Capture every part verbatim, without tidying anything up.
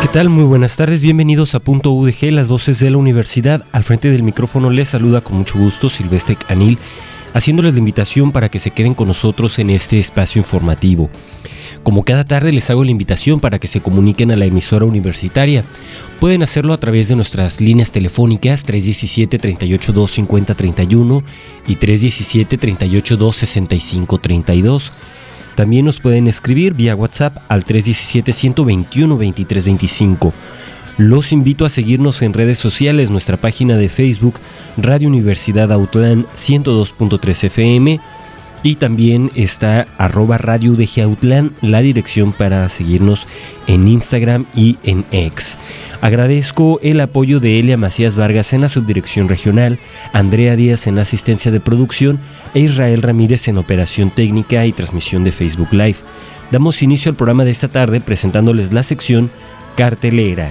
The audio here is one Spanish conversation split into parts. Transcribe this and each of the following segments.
¿Qué tal? Muy buenas tardes, bienvenidos a Punto U D G, las voces de la universidad. Al frente del micrófono les saluda con mucho gusto Silvestre Anil, haciéndoles la invitación para que se queden con nosotros en este espacio informativo. Como cada tarde les hago la invitación para que se comuniquen a la emisora universitaria. Pueden hacerlo a través de nuestras líneas telefónicas tres uno siete, tres ocho dos, cinco cero tres uno y tres uno siete, tres ocho dos, seis cinco tres dos. También nos pueden escribir vía WhatsApp al tres uno siete, uno dos uno, dos tres dos cinco. Los invito a seguirnos en redes sociales, nuestra página de Facebook, Radio Universidad Autlán ciento dos punto tres F M, y también está arroba Radio U D G Autlán, la dirección para seguirnos en Instagram y en X. Agradezco el apoyo de Elia Macías Vargas en la subdirección regional, Andrea Díaz en la asistencia de producción e Israel Ramírez en operación técnica y transmisión de Facebook Live. Damos inicio al programa de esta tarde presentándoles la sección Cartelera.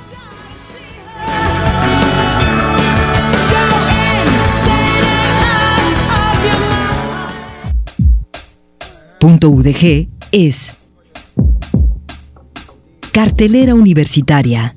Punto U D G es Cartelera Universitaria.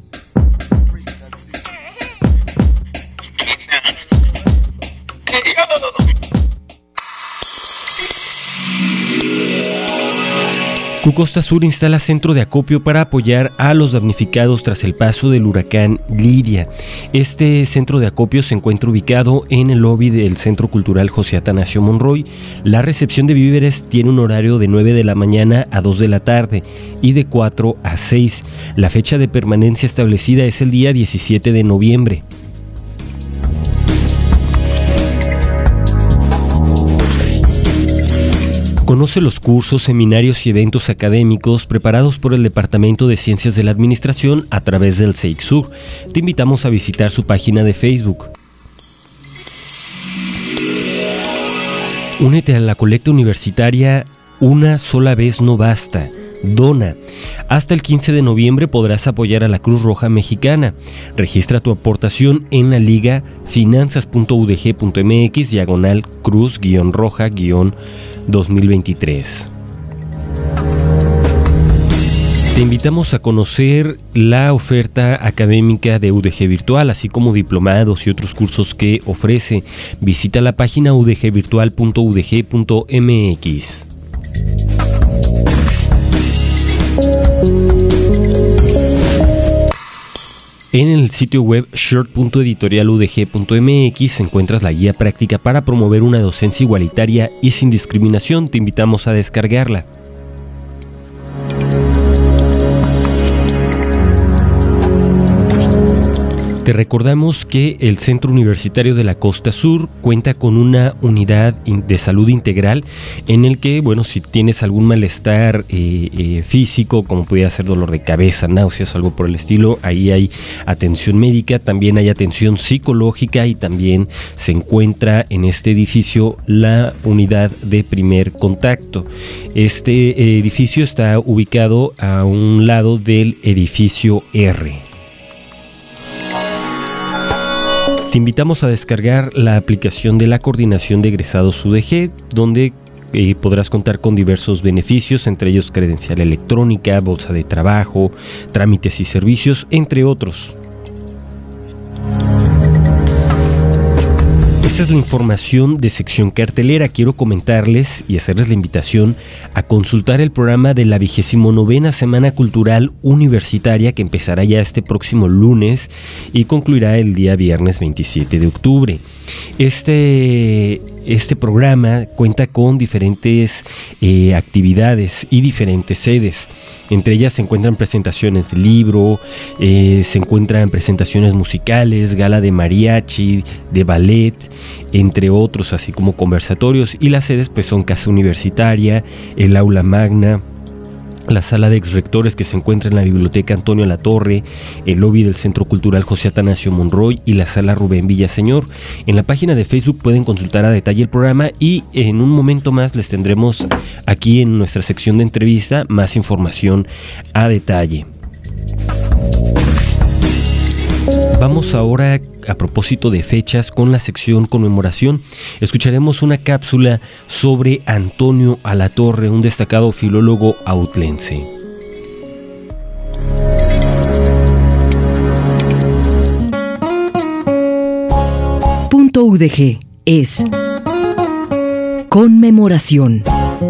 Cucosta Sur instala centro de acopio para apoyar a los damnificados tras el paso del huracán Lidia. Este centro de acopio se encuentra ubicado en el lobby del Centro Cultural José Atanasio Monroy. La recepción de víveres tiene un horario de nueve de la mañana a dos de la tarde y de cuatro a seis. La fecha de permanencia establecida es el día diecisiete de noviembre. Conoce los cursos, seminarios y eventos académicos preparados por el Departamento de Ciencias de la Administración a través del CEICSUR. Te invitamos a visitar su página de Facebook. Únete a la colecta universitaria Una sola vez no basta. Dona. Hasta el quince de noviembre podrás apoyar a la Cruz Roja Mexicana. Registra tu aportación en la liga finanzas punto u d g punto m x diagonal cruz guión roja guión dos mil veintitrés. Te invitamos a conocer la oferta académica de U D G Virtual, así como diplomados y otros cursos que ofrece. Visita la página u d g virtual punto u d g punto m x. En el sitio web short punto editorial u d g punto m x encuentras la guía práctica para promover una docencia igualitaria y sin discriminación. Te invitamos a descargarla. Te recordamos que el Centro Universitario de la Costa Sur cuenta con una unidad de salud integral en el que, bueno, si tienes algún malestar eh, eh, físico, como pudiera ser dolor de cabeza, náuseas, algo por el estilo, ahí hay atención médica, también hay atención psicológica y también se encuentra en este edificio la unidad de primer contacto. Este edificio está ubicado a un lado del edificio R. Te invitamos a descargar la aplicación de la Coordinación de Egresados U D G, donde eh, podrás contar con diversos beneficios, entre ellos credencial electrónica, bolsa de trabajo, trámites y servicios, entre otros. Esta es la información de sección cartelera. Quiero comentarles y hacerles la invitación a consultar el programa de la vigésimo novena Semana Cultural Universitaria, que empezará ya este próximo lunes y concluirá el día viernes veintisiete de octubre. Este, este programa cuenta con diferentes eh, actividades y diferentes sedes. Entre ellas se encuentran presentaciones de libro, eh, se encuentran presentaciones musicales, gala de mariachi, de ballet, entre otros, así como conversatorios. Y las sedes pues son Casa Universitaria, el Aula Magna, la sala de exrectores que se encuentra en la Biblioteca Antonio Latorre, el lobby del Centro Cultural José Atanasio Monroy y la sala Rubén Villaseñor. En la página de Facebook pueden consultar a detalle el programa y en un momento más les tendremos aquí en nuestra sección de entrevista más información a detalle. Vamos ahora, a propósito de fechas, con la sección conmemoración. Escucharemos una cápsula sobre Antonio Alatorre, un destacado filólogo autlense. U D G es conmemoración.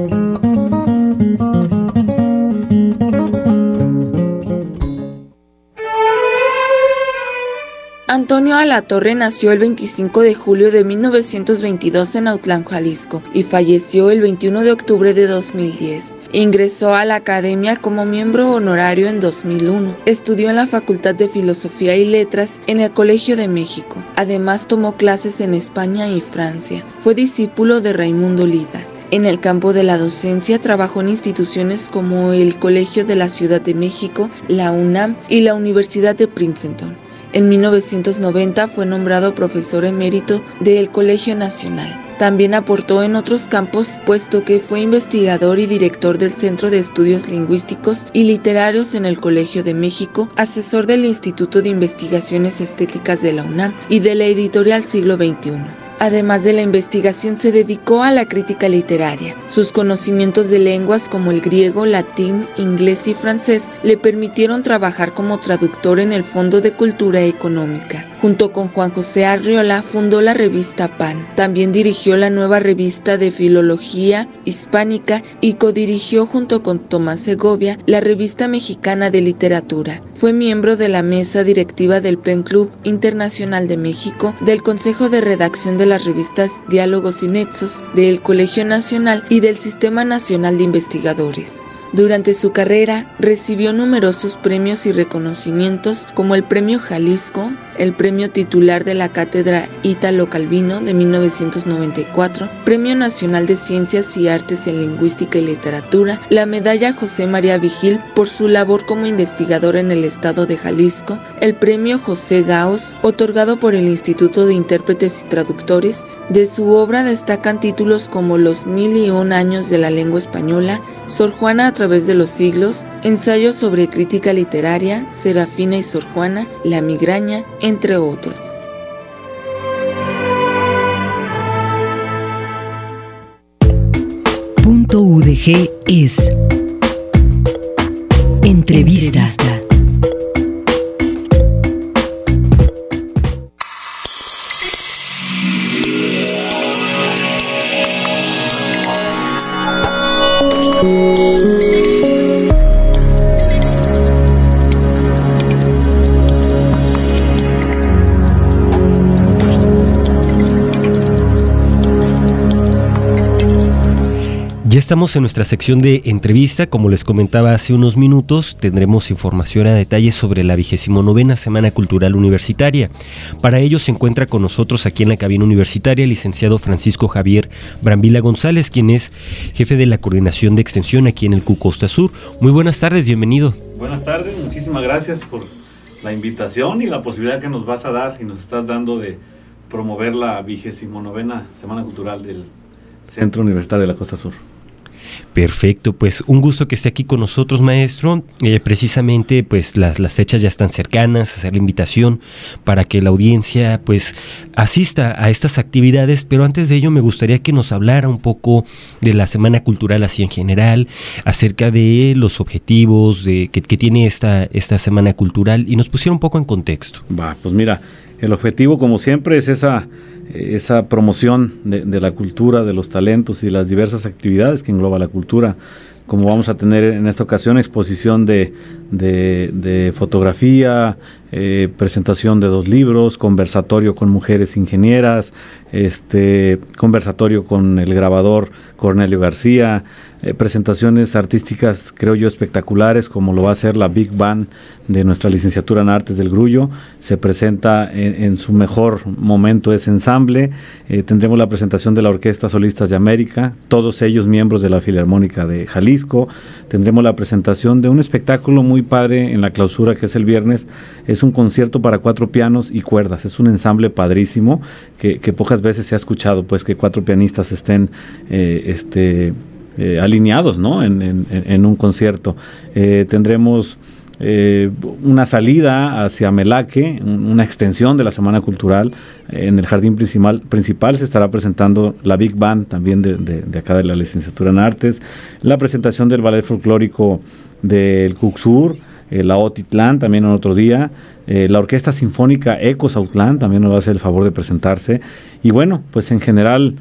Antonio Alatorre nació el veinticinco de julio de mil novecientos veintidós en Autlán, Jalisco, y falleció el veintiuno de octubre de dos mil diez. Ingresó a la academia como miembro honorario en dos mil uno. Estudió en la Facultad de Filosofía y Letras en el Colegio de México. Además, tomó clases en España y Francia. Fue discípulo de Raimundo Lida. En el campo de la docencia trabajó en instituciones como el Colegio de la Ciudad de México, la UNAM y la Universidad de Princeton. En mil novecientos noventa fue nombrado profesor emérito del Colegio Nacional. También aportó en otros campos, puesto que fue investigador y director del Centro de Estudios Lingüísticos y Literarios en el Colegio de México, asesor del Instituto de Investigaciones Estéticas de la UNAM y de la editorial Siglo veintiuno. Además de la investigación, se dedicó a la crítica literaria. Sus conocimientos de lenguas como el griego, latín, inglés y francés le permitieron trabajar como traductor en el Fondo de Cultura Económica. Junto con Juan José Arriola fundó la revista Pan. También dirigió la nueva revista de Filología Hispánica y codirigió junto con Tomás Segovia la revista mexicana de literatura. Fue miembro de la mesa directiva del Pen Club Internacional de México, del Consejo de Redacción de las revistas Diálogos y Nexos, del Colegio Nacional y del Sistema Nacional de Investigadores. Durante su carrera recibió numerosos premios y reconocimientos como el Premio Jalisco, el Premio Titular de la Cátedra Ítalo Calvino de mil novecientos noventa y cuatro, Premio Nacional de Ciencias y Artes en Lingüística y Literatura, la Medalla José María Vigil por su labor como investigador en el estado de Jalisco, el Premio José Gaos, otorgado por el Instituto de Intérpretes y Traductores. De su obra destacan títulos como Los Mil y Un Años de la Lengua Española, Sor Juana a través de los siglos, ensayos sobre crítica literaria, Serafina y Sor Juana, La Migraña, entre otros. Punto U D G es entrevista. entrevista. Ya estamos en nuestra sección de entrevista. Como les comentaba hace unos minutos, tendremos información a detalle sobre la vigésimo novena Semana Cultural Universitaria. Para ello se encuentra con nosotros aquí en la cabina universitaria el licenciado Francisco Javier Brambila González, quien es jefe de la Coordinación de Extensión aquí en el C U Costa Sur. Muy buenas tardes, bienvenido. Buenas tardes, muchísimas gracias por la invitación y la posibilidad que nos vas a dar y nos estás dando de promover la vigésimo novena Semana Cultural del Centro Universitario de la Costa Sur. Perfecto, pues un gusto que esté aquí con nosotros, maestro. Eh, precisamente, pues las, las fechas ya están cercanas, hacer la invitación para que la audiencia pues asista a estas actividades, pero antes de ello me gustaría que nos hablara un poco de la Semana Cultural así en general, acerca de los objetivos de, que, que tiene esta, esta Semana Cultural y nos pusiera un poco en contexto. Va, pues mira, el objetivo como siempre es esa... esa promoción de, de la cultura, de los talentos y las diversas actividades que engloba la cultura, como vamos a tener en esta ocasión exposición de, de, de fotografía, eh, presentación de dos libros, conversatorio con mujeres ingenieras, este conversatorio con el grabador Cornelio García, eh, presentaciones artísticas creo yo espectaculares como lo va a ser la Big Band de nuestra licenciatura en Artes del Grullo. Se presenta en, en su mejor momento ese ensamble. Eh, tendremos la presentación de la Orquesta Solistas de América, todos ellos miembros de la Filarmónica de Jalisco. Tendremos la presentación de un espectáculo muy padre en la clausura que es el viernes. Es un concierto para cuatro pianos y cuerdas. Es un ensamble padrísimo que, que pocas veces se ha escuchado, pues que cuatro pianistas estén eh, este eh, alineados, ¿no? En, en, en un concierto. Eh, tendremos Eh, una salida hacia Melaque, una extensión de la Semana Cultural. En el jardín principal, principal se estará presentando la Big Band también de, de, de acá de la licenciatura en Artes, la presentación del ballet folclórico del C U C Sur, eh, la Otitlán también en otro día, eh, la Orquesta Sinfónica Ecos Autlán también nos va a hacer el favor de presentarse, y bueno, pues en general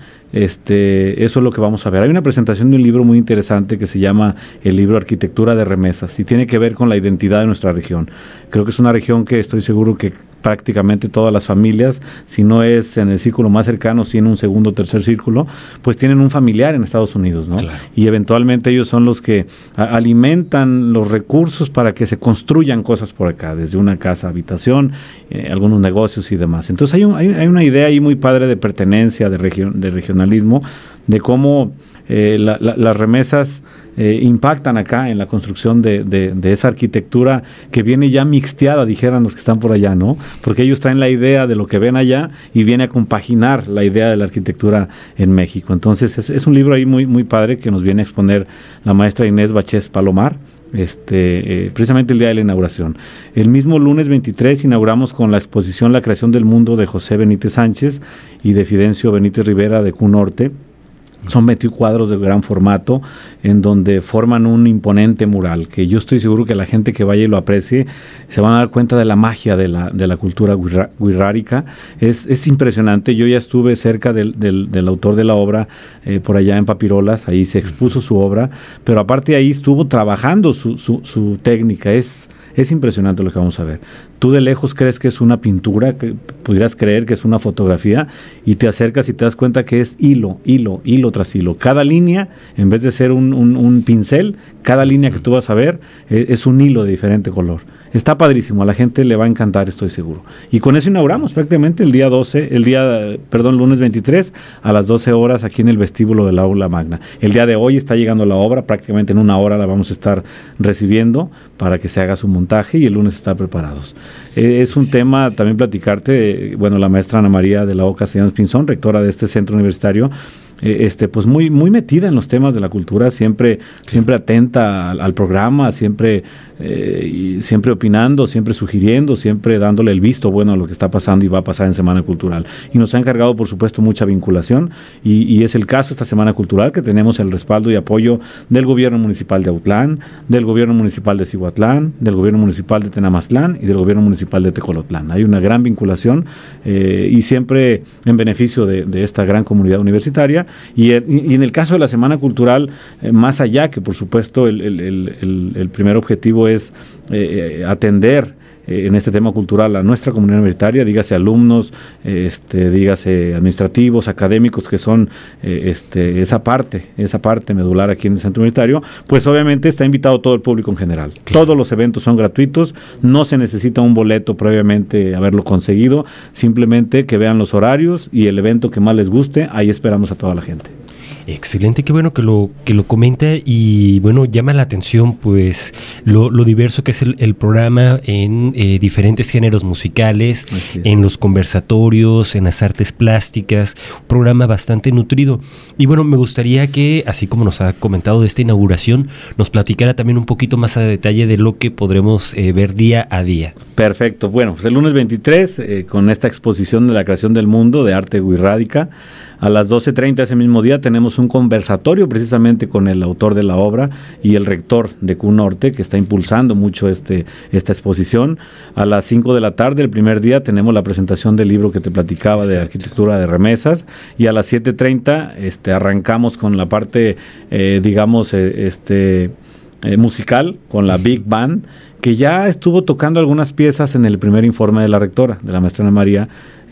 este eso es lo que vamos a ver. Hay una presentación de un libro muy interesante que se llama el libro Arquitectura de Remesas, y tiene que ver con la identidad de nuestra región. Creo que es una región que estoy seguro que prácticamente todas las familias, si no es en el círculo más cercano, si en un segundo o tercer círculo, pues tienen un familiar en Estados Unidos, ¿no? Claro. Y eventualmente ellos son los que a, alimentan los recursos para que se construyan cosas por acá, desde una casa, habitación, eh, algunos negocios y demás. Entonces hay, un, hay, hay una idea ahí muy padre de pertenencia, de, region, de regionalismo, de cómo eh, la, la, las remesas Eh, impactan acá en la construcción de, de, de esa arquitectura que viene ya mixteada, dijeran los que están por allá, ¿no? Porque ellos traen la idea de lo que ven allá y viene a compaginar la idea de la arquitectura en México. Entonces es, es un libro ahí muy, muy padre que nos viene a exponer la maestra Inés Bachés Palomar, este, eh, precisamente el día de la inauguración. El mismo lunes veintitrés inauguramos con la exposición La creación del mundo de José Benítez Sánchez y de Fidencio Benítez Rivera de Q Norte. Son veintiún cuadros de gran formato en donde forman un imponente mural que yo estoy seguro que la gente que vaya y lo aprecie se van a dar cuenta de la magia de la, de la cultura wixárika. Es, es impresionante. Yo ya estuve cerca del, del, del autor de la obra eh, por allá en Papirolas, ahí se expuso su obra, pero aparte de ahí estuvo trabajando su, su, su técnica. Es Es impresionante lo que vamos a ver. Tú de lejos crees que es una pintura, que pudieras creer que es una fotografía, y te acercas y te das cuenta que es hilo, hilo, hilo tras hilo. Cada línea, en vez de ser un, un, un pincel, cada línea que tú vas a ver es, es un hilo de diferente color. Está padrísimo, a la gente le va a encantar, estoy seguro. Y con eso inauguramos prácticamente el día doce, el día, perdón, lunes veintitrés, a las doce horas aquí en el vestíbulo del Aula Magna. El día de hoy está llegando la obra, prácticamente en una hora la vamos a estar recibiendo para que se haga su montaje y el lunes estar preparados. Eh, es un tema también platicarte, eh, bueno, la maestra Ana María de la O Castellanos Pinzón, rectora de este centro universitario, Eh, este pues muy muy metida en los temas de la cultura, siempre sí. siempre atenta al, al programa, siempre eh, y siempre opinando, siempre sugiriendo, siempre dándole el visto bueno a lo que está pasando y va a pasar en Semana Cultural. Y nos ha encargado, por supuesto, mucha vinculación, y, y es el caso esta Semana Cultural, que tenemos el respaldo y apoyo del gobierno municipal de Autlán, del gobierno municipal de Cihuatlán, del gobierno municipal de Tenamaztlán y del gobierno municipal de Tecolotlán. Hay una gran vinculación eh, y siempre en beneficio de, de esta gran comunidad universitaria. Y, y en el caso de la Semana Cultural, eh, más allá que por supuesto el, el, el, el primer objetivo es eh, atender eh, en este tema cultural a nuestra comunidad universitaria, dígase alumnos, eh, este, dígase administrativos, académicos, que son eh, este, esa parte, esa parte medular aquí en el centro universitario, pues obviamente está invitado todo el público en general. Claro. Todos los eventos son gratuitos, no se necesita un boleto previamente haberlo conseguido, simplemente que vean los horarios y el evento que más les guste, ahí esperamos a toda la gente. Excelente, qué bueno que lo que lo comenta, y bueno, llama la atención pues lo, lo diverso que es el, el programa en eh, diferentes géneros musicales, en los conversatorios, en las artes plásticas, un programa bastante nutrido. Y bueno, me gustaría que, así como nos ha comentado de esta inauguración, nos platicara también un poquito más a detalle de lo que podremos eh, ver día a día. Perfecto, bueno, pues el lunes veintitrés, eh, con esta exposición de la creación del mundo de arte wixárika, a las doce treinta ese mismo día tenemos un conversatorio precisamente con el autor de la obra y el rector de Q Norte, que está impulsando mucho este esta exposición. A las cinco de la tarde, el primer día, tenemos la presentación del libro que te platicaba de Arquitectura de Remesas, y a las siete treinta este, arrancamos con la parte, eh, digamos, eh, este eh, musical, con la Big Band, que ya estuvo tocando algunas piezas en el primer informe de la rectora, de la maestra Ana María,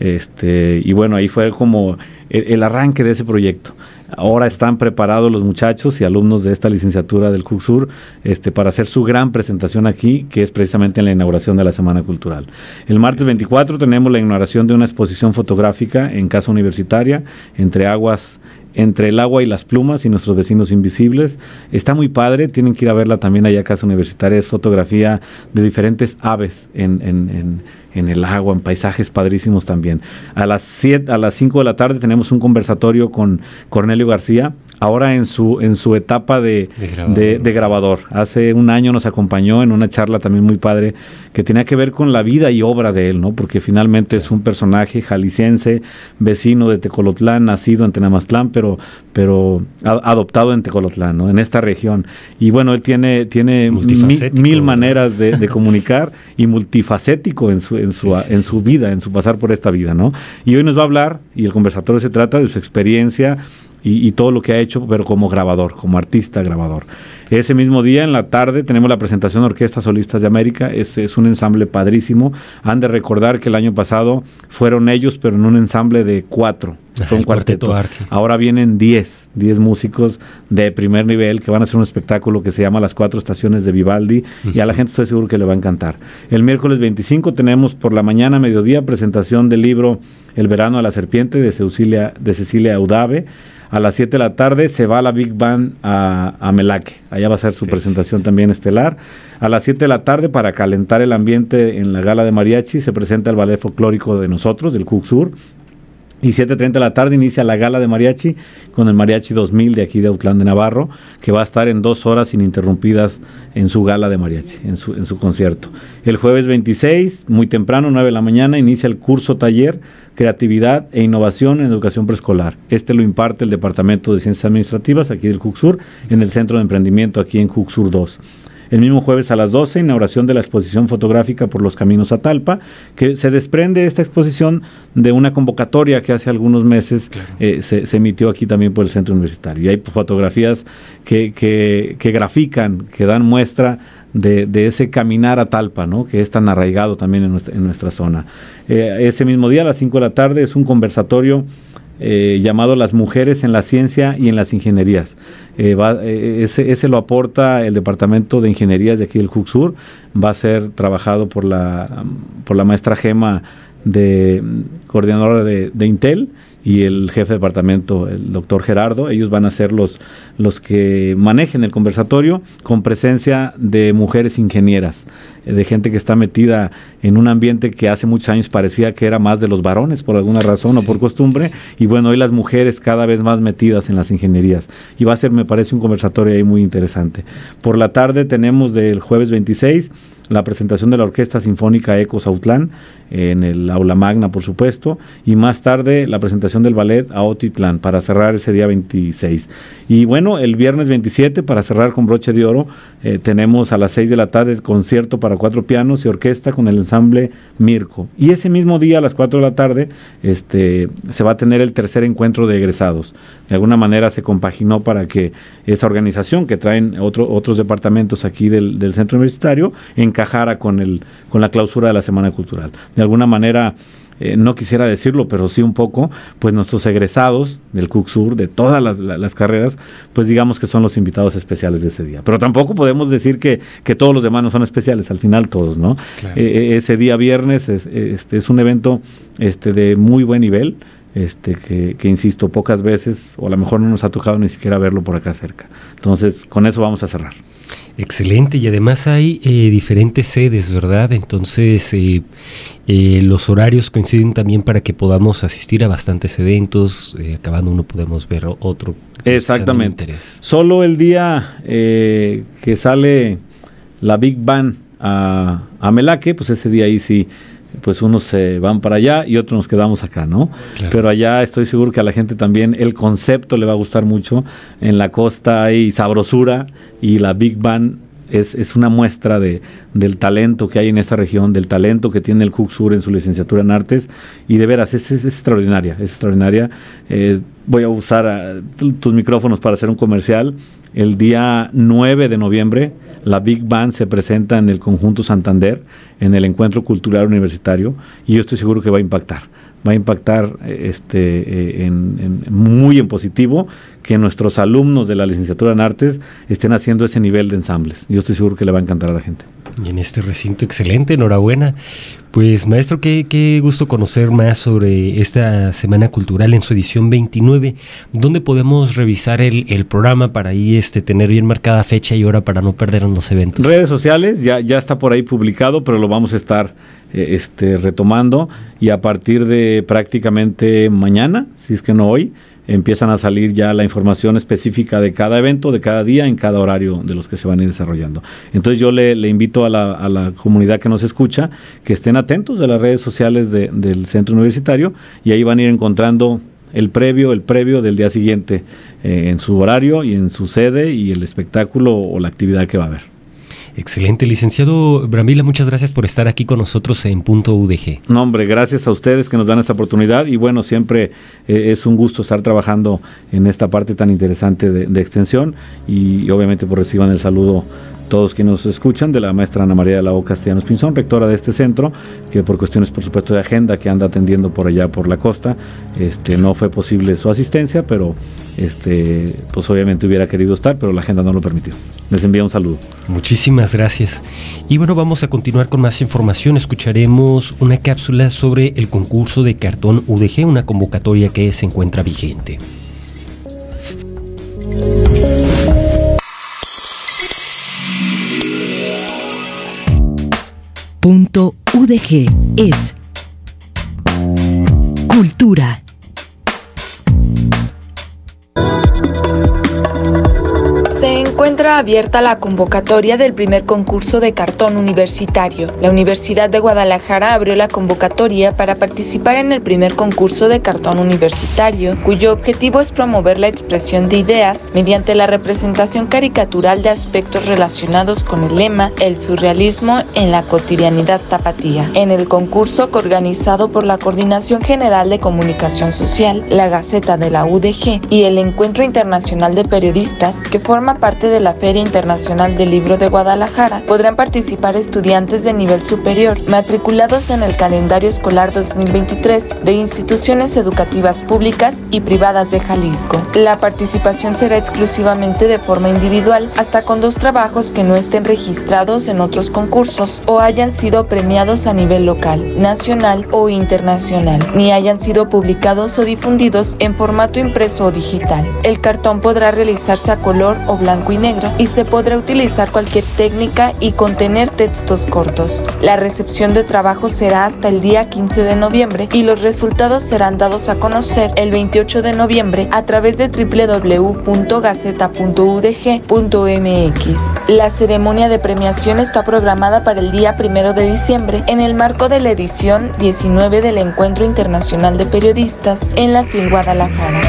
este, y bueno, ahí fue como el, el arranque de ese proyecto. Ahora están preparados los muchachos y alumnos de esta licenciatura del CUCSUR este, para hacer su gran presentación aquí, que es precisamente en la inauguración de la Semana Cultural. El martes veinticuatro tenemos la inauguración de una exposición fotográfica en Casa Universitaria, entre aguas entre el agua y las plumas y nuestros vecinos invisibles. Está muy padre, tienen que ir a verla también allá a Casa Universitaria. Es fotografía de diferentes aves en, en, en, en el agua, en paisajes padrísimos también. A las siete, a las cinco de la tarde tenemos un conversatorio con Cornelio García, ahora en su en su etapa de, de, grabador. De, de grabador. Hace un año nos acompañó en una charla también muy padre que tenía que ver con la vida y obra de él, ¿no? Porque finalmente es un personaje jalisciense, vecino de Tecolotlán, nacido en Tenamaztlán, pero pero, pero adoptado en Tecolotlán, ¿no? En esta región. Y bueno, él tiene, tiene mi, mil maneras de, de comunicar y multifacético en su, en su, sí, sí, en su vida, en su pasar por esta vida, ¿no? Y hoy nos va a hablar, y el conversatorio se trata de su experiencia y, y todo lo que ha hecho, pero como grabador, como artista grabador. Ese mismo día, en la tarde, tenemos la presentación de Orquestas Solistas de América. Es, es un ensamble padrísimo. Han de recordar que el año pasado fueron ellos, pero en un ensamble de cuatro. Ajá, fue un cuarteto. cuarteto Ahora vienen diez, diez músicos de primer nivel que van a hacer un espectáculo que se llama Las Cuatro Estaciones de Vivaldi, uh-huh. y a la gente estoy seguro que le va a encantar. El miércoles veinticinco tenemos por la mañana, mediodía, presentación del libro El Verano de la Serpiente de Cecilia, de Cecilia Audave. A las siete de la tarde se va la Big Band a, a Melaque. Allá va a ser su sí, presentación sí. también estelar. A las siete de la tarde, para calentar el ambiente en la gala de mariachi, se presenta el ballet folclórico de nosotros, del Cucsur. Y siete treinta de la tarde inicia la gala de mariachi con el Mariachi dos mil de aquí de Autlán de Navarro, que va a estar en dos horas ininterrumpidas en su gala de mariachi, en su, en su concierto. El jueves veintiséis, muy temprano, nueve de la mañana, inicia el curso taller Creatividad e Innovación en Educación Preescolar. Este lo imparte el Departamento de Ciencias Administrativas aquí del Cucsur, en el Centro de Emprendimiento aquí en Cucsur dos. El mismo jueves a las doce, inauguración de la exposición fotográfica Por los Caminos a Talpa, que se desprende esta exposición de una convocatoria que hace algunos meses claro. eh, se, se emitió aquí también por el Centro Universitario. Y hay fotografías que, que, que grafican, que dan muestra de, de ese caminar a Talpa, ¿no? Que es tan arraigado también en nuestra, en nuestra zona. Eh, ese mismo día, a las cinco de la tarde, es un conversatorio Eh, llamado Las Mujeres en la Ciencia y en las Ingenierías. Eh, va, eh, ese, ese lo aporta el Departamento de Ingenierías de aquí del Cucsur. Va a ser trabajado por la, por la maestra Gema, de coordinadora de, de Intel, y el jefe de departamento, el doctor Gerardo. Ellos van a ser los, los que manejen el conversatorio, con presencia de mujeres ingenieras, de gente que está metida en un ambiente que hace muchos años parecía que era más de los varones por alguna razón o por costumbre, y bueno, hoy las mujeres cada vez más metidas en las ingenierías, y va a ser, me parece, un conversatorio ahí muy interesante. Por la tarde tenemos del jueves veintiséis la presentación de la Orquesta Sinfónica Ecos Autlán, en el Aula Magna, por supuesto, y más tarde la presentación del ballet Aotitlán, para cerrar ese día veintiséis. Y bueno, el viernes veintisiete, para cerrar con broche de oro, eh, tenemos a las seis de la tarde el concierto para cuatro pianos y orquesta con el ensamble Mirko. Y ese mismo día, a las cuatro de la tarde, este, se va a tener el tercer encuentro de egresados. De alguna manera se compaginó para que esa organización que traen otro, otros departamentos aquí del, del centro universitario encajara con, el, con la clausura de la Semana Cultural. De alguna manera, eh, no quisiera decirlo, pero sí un poco, pues nuestros egresados del Cucsur, de todas las, la, las carreras, pues digamos que son los invitados especiales de ese día. Pero tampoco podemos decir que, que todos los demás no son especiales, al final todos, ¿no? Claro. Eh, ese día viernes es, este, es un evento este, de muy buen nivel, este que, que insisto, pocas veces, o a lo mejor no nos ha tocado ni siquiera verlo por acá cerca. Entonces, con eso vamos a cerrar. Excelente, y además hay eh, diferentes sedes, ¿verdad? Entonces, eh, eh, los horarios coinciden también para que podamos asistir a bastantes eventos, eh, acabando uno podemos ver otro. Exactamente. Solo el día eh, que sale la Big Band a, a Melaque, pues ese día ahí sí, pues unos se van para allá y otros nos quedamos acá, ¿no? Claro. Pero allá estoy seguro que a la gente también el concepto le va a gustar mucho. En la costa hay sabrosura, y la Big Band es, es una muestra de, del talento que hay en esta región, del talento que tiene el Cucsur en su licenciatura en artes, y de veras es, es, es extraordinaria, es extraordinaria. Eh, voy a usar a, tus micrófonos para hacer un comercial. El día nueve de noviembre la Big Band se presenta en el Conjunto Santander, en el Encuentro Cultural Universitario, y yo estoy seguro que va a impactar. Va a impactar este, en, en, muy en positivo que nuestros alumnos de la licenciatura en artes estén haciendo ese nivel de ensambles. Yo estoy seguro que le va a encantar a la gente. Y en este recinto, excelente, enhorabuena. Pues maestro, qué, qué gusto conocer más sobre esta Semana Cultural en su edición veintinueve. ¿Dónde podemos revisar el, el programa para ahí este, tener bien marcada fecha y hora para no perdernos los eventos? Redes sociales, ya, ya está por ahí publicado, pero lo vamos a estar eh, este, retomando, y a partir de prácticamente mañana, si es que no hoy, empiezan a salir ya la información específica de cada evento, de cada día, en cada horario de los que se van a ir desarrollando. Entonces yo le, le invito a la, a la comunidad que nos escucha que estén atentos de las redes sociales de, del centro universitario, y ahí van a ir encontrando el previo, el previo del día siguiente eh, en su horario y en su sede y el espectáculo o la actividad que va a haber. Excelente, licenciado Brambila, muchas gracias por estar aquí con nosotros en Punto U D G. No, hombre, gracias a ustedes que nos dan esta oportunidad y bueno, siempre eh, es un gusto estar trabajando en esta parte tan interesante de, de extensión y, y obviamente pues reciban el saludo todos quienes nos escuchan, de la maestra Ana María de la O Castellanos Pinzón, rectora de este centro, que por cuestiones por supuesto de agenda que anda atendiendo por allá por la costa, este no fue posible su asistencia, pero este pues obviamente hubiera querido estar, pero la agenda no lo permitió. Les envío un saludo. Muchísimas gracias. Y bueno, vamos a continuar con más información. Escucharemos una cápsula sobre el concurso de cartón U D G, una convocatoria que se encuentra vigente. Punto U D G es cultura. Se encuentra abierta la convocatoria del primer concurso de cartón universitario. La Universidad de Guadalajara abrió la convocatoria para participar en el primer concurso de cartón universitario, cuyo objetivo es promover la expresión de ideas mediante la representación caricatural de aspectos relacionados con el lema "El surrealismo en la cotidianidad tapatía". En el concurso, organizado por la Coordinación General de Comunicación Social, la Gaceta de la U D G y el Encuentro Internacional de Periodistas, que forma parte de la Feria Internacional del Libro de Guadalajara, podrán participar estudiantes de nivel superior matriculados en el calendario escolar dos mil veintitrés de instituciones educativas públicas y privadas de Jalisco. La participación será exclusivamente de forma individual, hasta con dos trabajos que no estén registrados en otros concursos o hayan sido premiados a nivel local, nacional o internacional, ni hayan sido publicados o difundidos en formato impreso o digital. El cartón podrá realizarse a color o blanco y negro y se podrá utilizar cualquier técnica y contener textos cortos. La recepción de trabajo será hasta el día quince de noviembre y los resultados serán dados a conocer el veintiocho de noviembre a través de doble u doble u doble u punto gaceta punto u d g punto m x. La ceremonia de premiación está programada para el día primero de diciembre en el marco de la edición diecinueve del Encuentro Internacional de Periodistas en la FIL Guadalajara.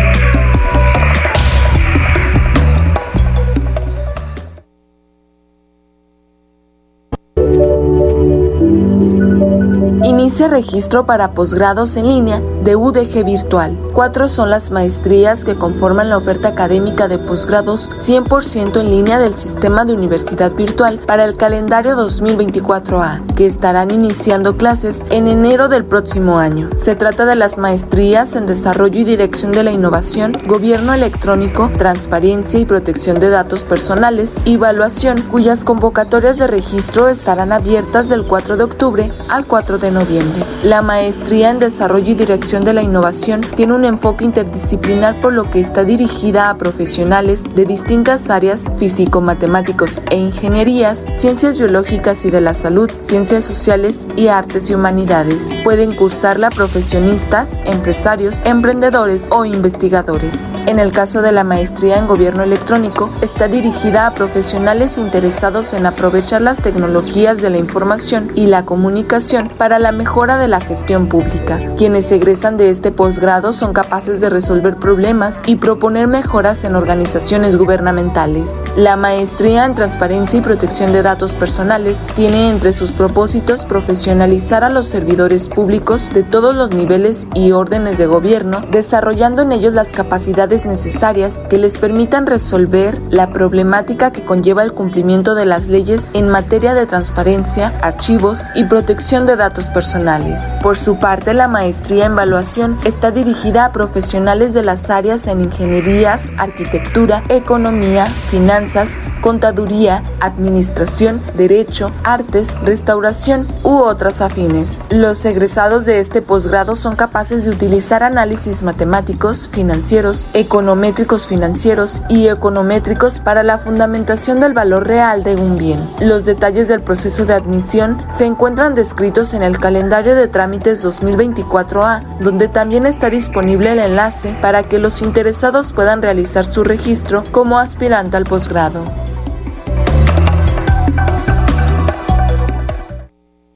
Inicia registro para posgrados en línea de U D G Virtual. Cuatro son las maestrías que conforman la oferta académica de posgrados cien por ciento en línea del Sistema de Universidad Virtual para el calendario dos mil veinticuatro A, que estarán iniciando clases en enero del próximo año. Se trata de las maestrías en Desarrollo y Dirección de la Innovación, Gobierno Electrónico, Transparencia y Protección de Datos Personales y Evaluación, cuyas convocatorias de registro estarán abiertas del cuatro de octubre al cuatro de noviembre. La maestría en Desarrollo y Dirección de la Innovación tiene un enfoque interdisciplinar, por lo que está dirigida a profesionales de distintas áreas, físico-matemáticos e ingenierías, ciencias biológicas y de la salud, ciencias sociales y artes y humanidades. Pueden cursarla profesionistas, empresarios, emprendedores o investigadores. En el caso de la maestría en Gobierno Electrónico, está dirigida a profesionales interesados en aprovechar las tecnologías de la información y la comunicación para la mejora de la gestión pública. Quienes egresan de este posgrado son capaces de resolver problemas y proponer mejoras en organizaciones gubernamentales. La maestría en Transparencia y Protección de Datos Personales tiene entre sus propósitos profesionalizar a los servidores públicos de todos los niveles y órdenes de gobierno, desarrollando en ellos las capacidades necesarias que les permitan resolver la problemática que conlleva el cumplimiento de las leyes en materia de transparencia, archivos y protección de datos personales. Por su parte, la maestría en Evaluación está dirigida a profesionales de las áreas en ingenierías, arquitectura, economía, finanzas, contaduría, administración, derecho, artes, restauración u otras afines. Los egresados de este posgrado son capaces de utilizar análisis matemáticos, financieros, econométricos financieros y econométricos para la fundamentación del valor real de un bien. Los detalles del proceso de admisión se encuentran descritos en el calendario de trámites dos mil veinticuatro A, donde también está disponible el enlace para que los interesados puedan realizar su registro como aspirante al posgrado.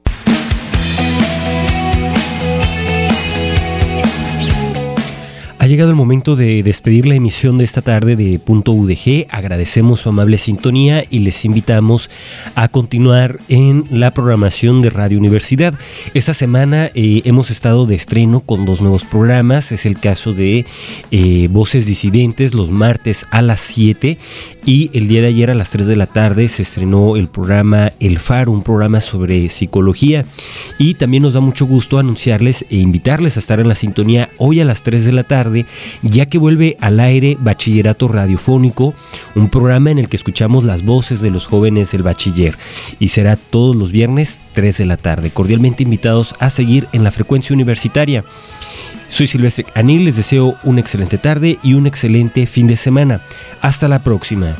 Ha llegado el momento de despedir la emisión de esta tarde de Punto U D G. Agradecemos su amable sintonía y les invitamos a continuar en la programación de Radio Universidad. Esta semana eh, hemos estado de estreno con dos nuevos programas. Es el caso de eh, Voces Disidentes los martes a las siete, y el día de ayer a las tres de la tarde se estrenó el programa El Faro, un programa sobre psicología. Y también nos da mucho gusto anunciarles e invitarles a estar en la sintonía hoy a las tres de la tarde, ya que vuelve al aire Bachillerato Radiofónico, un programa en el que escuchamos las voces de los jóvenes del bachiller, y será todos los viernes tres de la tarde. Cordialmente invitados a seguir en la frecuencia universitaria. Soy Silvestre Anil, les deseo una excelente tarde y un excelente fin de semana. Hasta la próxima.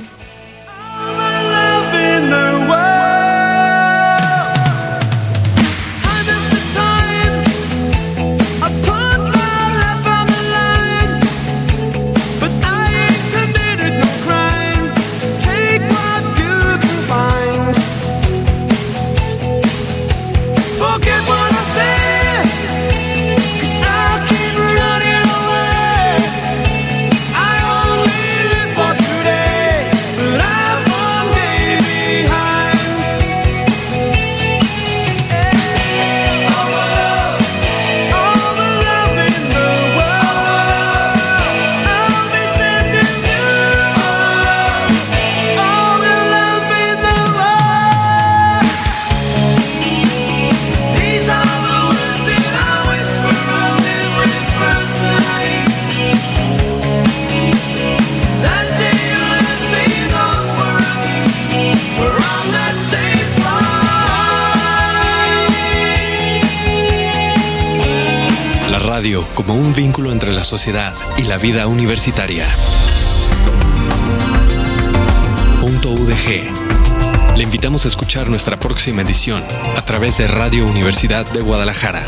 Como un vínculo entre la sociedad y la vida universitaria. Punto U D G. Le invitamos a escuchar nuestra próxima edición a través de Radio Universidad de Guadalajara.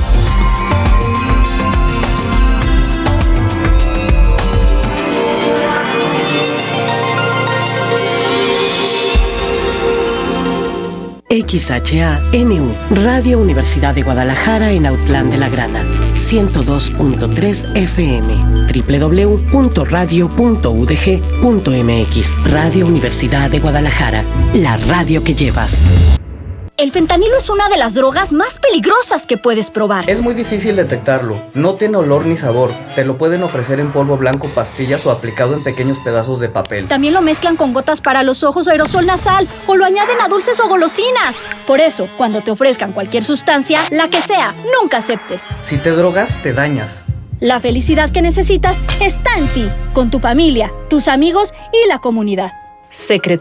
X H A N U, Radio Universidad de Guadalajara en Autlán de la Grana, ciento dos punto tres F M, doble u doble u doble u punto radio punto u d g punto m x. Radio Universidad de Guadalajara, la radio que llevas. El fentanilo es una de las drogas más peligrosas que puedes probar. Es muy difícil detectarlo. No tiene olor ni sabor. Te lo pueden ofrecer en polvo blanco, pastillas o aplicado en pequeños pedazos de papel. También lo mezclan con gotas para los ojos o aerosol nasal, o lo añaden a dulces o golosinas. Por eso, cuando te ofrezcan cualquier sustancia, la que sea, nunca aceptes. Si te drogas, te dañas. La felicidad que necesitas está en ti, con tu familia, tus amigos y la comunidad. Secretaría